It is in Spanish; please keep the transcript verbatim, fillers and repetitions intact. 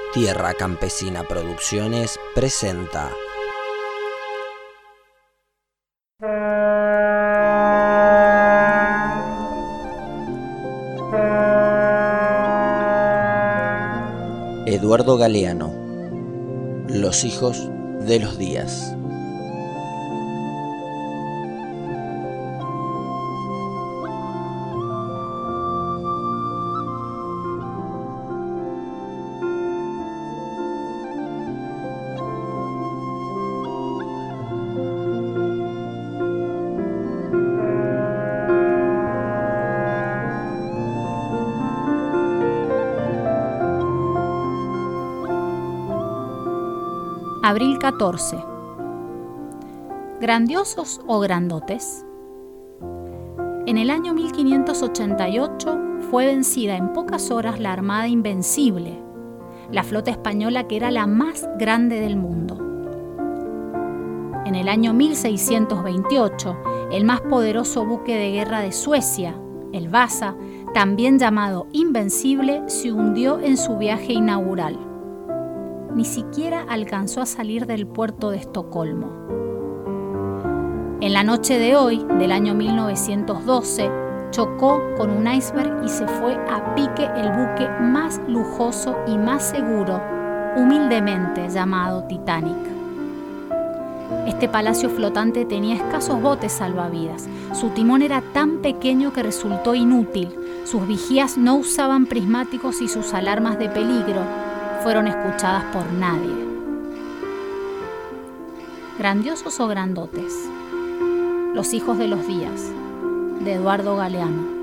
Tierra Campesina Producciones presenta Eduardo Galeano, Los hijos de los días. Abril catorce. ¿Grandiosos o grandotes? En el año mil quinientos ochenta y ocho fue vencida en pocas horas la Armada Invencible, la flota española que era la más grande del mundo. En el año mil seiscientos veintiocho, el más poderoso buque de guerra de Suecia, el Vasa, también llamado Invencible, se hundió en su viaje inaugural. Ni siquiera alcanzó a salir del puerto de Estocolmo. En la noche de hoy, del año mil novecientos doce, chocó con un iceberg y se fue a pique el buque más lujoso y más seguro, humildemente llamado Titanic. Este palacio flotante tenía escasos botes salvavidas. Su timón era tan pequeño que resultó inútil. Sus vigías no usaban prismáticos y sus alarmas de peligro fueron escuchadas por nadie. ¿Grandiosos o grandotes? Los hijos de los días, de Eduardo Galeano.